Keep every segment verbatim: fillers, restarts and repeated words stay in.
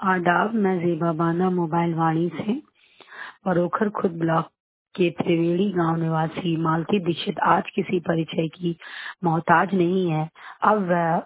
आदाब, मैं ज़ेबा बांदा मोबाइल वाणी से परोखर खुर्द ब्लॉक के त्रिवेणी गांव निवासी मालती दीक्षित आज किसी परिचय की मोहताज नहीं है। अब वह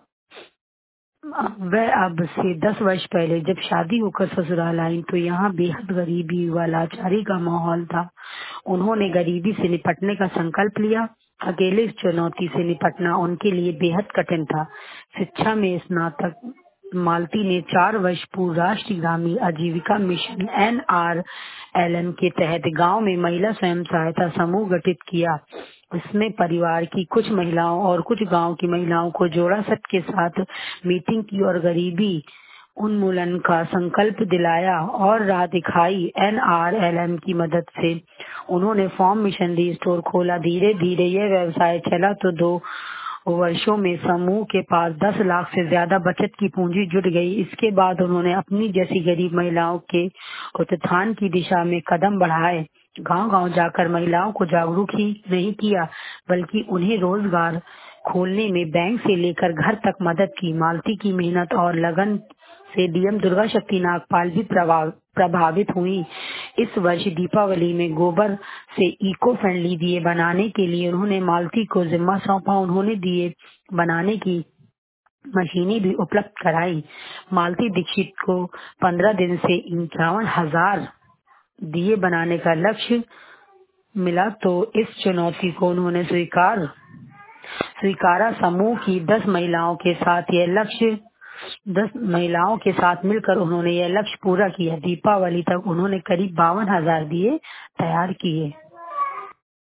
वह अब से दस वर्ष पहले जब शादी होकर ससुराल आई तो यहाँ बेहद गरीबी व लाचारी का माहौल था। उन्होंने गरीबी से निपटने का संकल्प लिया। अकेले इस चुनौती से निपटना उनके लिए बेहद कठिन था। शिक्षा में स्नातक मालती ने चार वर्ष पूर्व राष्ट्रीय ग्रामीण आजीविका mission N R L M के तहत गांव में महिला स्वयं सहायता समूह गठित किया। इसमें परिवार की कुछ महिलाओं और कुछ गांव की महिलाओं को जोड़ा, सबके साथ मीटिंग की और गरीबी उन्मूलन का संकल्प दिलाया और राह दिखाई। एन आर एल एम की मदद से उन्होंने फॉर्म मिशनरी स्टोर खोला। धीरे धीरे यह व्यवसाय चला तो दो वर्षों में समूह के पास दस लाख से ज्यादा बचत की पूंजी जुट गई। इसके बाद उन्होंने अपनी जैसी गरीब महिलाओं के उत्थान की दिशा में कदम बढ़ाए। गांव गांव जाकर महिलाओं को जागरूक ही नहीं किया बल्कि उन्हें रोजगार खोलने में बैंक से लेकर घर तक मदद की। मालती की मेहनत और लगन से डीएम दुर्गा शक्ति नागपाल भी प्रभावित हुई। इस वर्ष दीपावली में गोबर से इको फ्रेंडली दिए बनाने के लिए उन्होंने मालती को जिम्मा सौंपा। उन्होंने दिए बनाने की मशीनें भी उपलब्ध कराई। मालती दीक्षित को पंद्रह दिन से इक्यावन हजार दिए बनाने का लक्ष्य मिला तो इस चुनौती को उन्होंने स्वीकार स्वीकारा। समूह की दस महिलाओं के साथ यह लक्ष्य दस महिलाओं के साथ मिलकर उन्होंने यह लक्ष्य पूरा किया। दीपावली तक उन्होंने करीब बावन हजार दिए तैयार किए।